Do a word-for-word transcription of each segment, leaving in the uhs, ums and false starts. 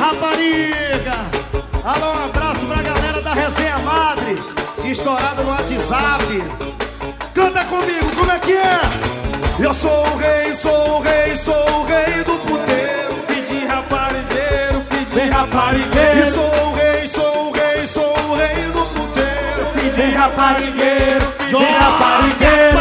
rapariga. Alô, um abraço pra galera da Resenha Madre, estourado no WhatsApp. Canta comigo, como é que é? Eu sou o rei, sou o rei, sou o rei do puteiro. Filho de raparigueiro, filho de raparigueiro. E sou o rei, sou o rei, sou o rei do puteiro. Filho de raparigueiro, filho de raparigueiro.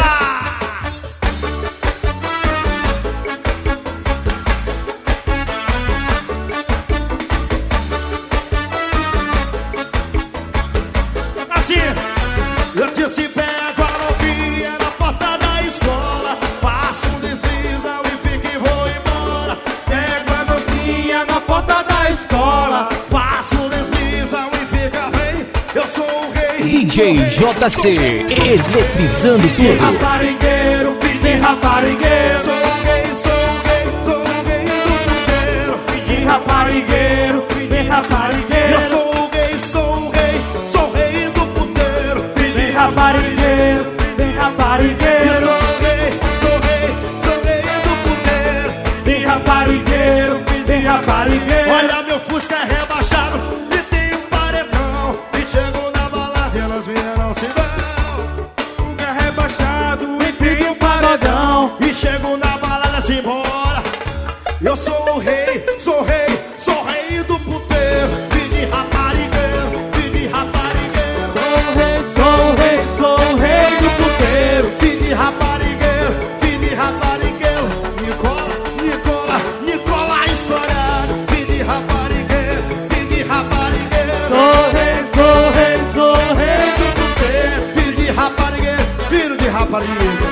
Assim, eu disse pego a novinha na porta da escola. Faço um desliza e fico e vou embora. Pego a docinha na porta da escola. Faço um desliza e fica bem. Eu sou o rei. D J J C, eletrizando Filho de tudo. raparigueiro, filho de raparigueiro. Sou o rei, sou o rei, sou o rei do puteiro. Filho de raparigueiro, filho de raparigueiro. Eu sou o rei, sou o rei, sou o rei do puteiro. Filho de raparigueiro, filho de Eu raparigueiro. sou o rei, sou o rei, sou o rei do puteiro. Filho de raparigueiro, filho de raparigueiro. Olha, meu Fusca é rebaixado e tem um paredão. E chego na balada e elas vieram se dão. É rebaixado e tem um paredão. E chego na balada se embora. Eu sou o rei, sou o rei, sou o rei do puteiro. Filho de raparigueiro, filho de raparigueiro. Sou o rei, sou o rei do puteiro. Filho de raparigueiro, filho de raparigueiro. Nicola, Nicola, Nicola estourado. Filho de raparigueiro, filho de raparigueiro. Sou o rei, sou o rei, sou o rei do puteiro. Filho de raparigueiro, filho de rapariga.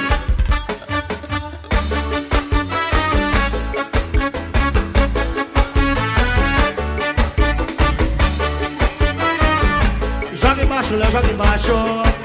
Joga embaixo, Léo, joga embaixo.